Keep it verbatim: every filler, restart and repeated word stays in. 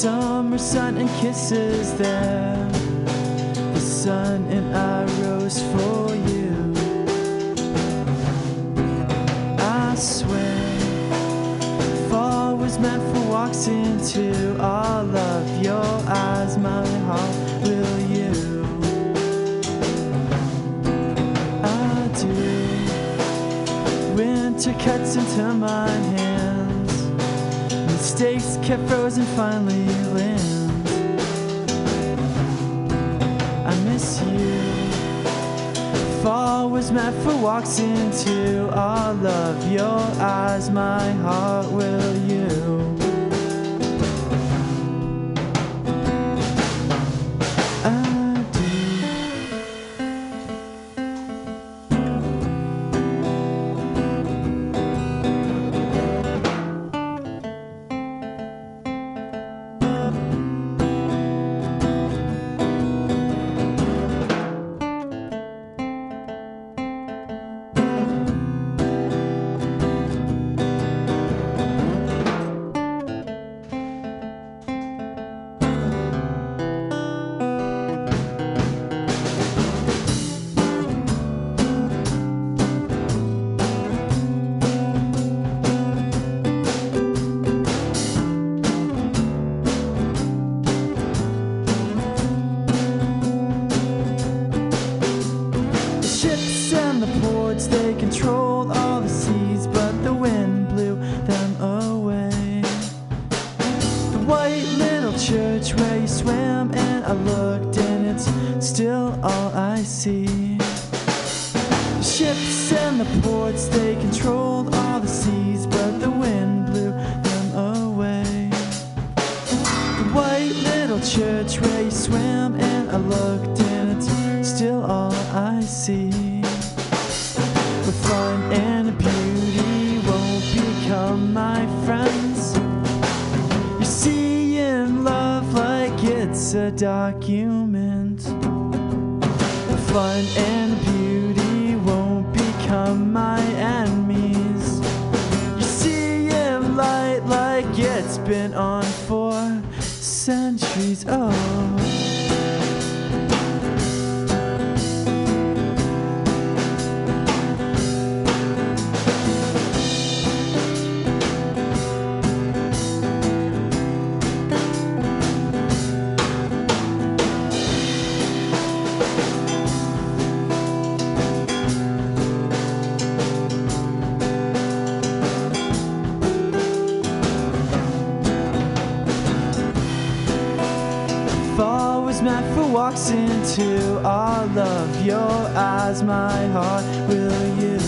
summer sun and kisses there. The sun and I rose for you. I swear fall was meant for walks into all of your eyes. My heart will you. I do. Winter cuts into my hands. Mistakes kept frozen finally land. I miss you. Fall was meant for walks into all of your eyes. My heart will you. They controlled all the seas, but the wind blew them away. The white little church where you swam and I looked, and it's still all I see. The ships and the ports, they controlled all the seas, but the wind blew them away. The white little church where you swam and I looked, and it's still all I see. The fun and beauty won't become my friends. You see in love like it's a document. The fun and beauty won't become my enemies. You see in light like it's been on for centuries. Oh, fall was meant for walks into all of your eyes. My heart will you.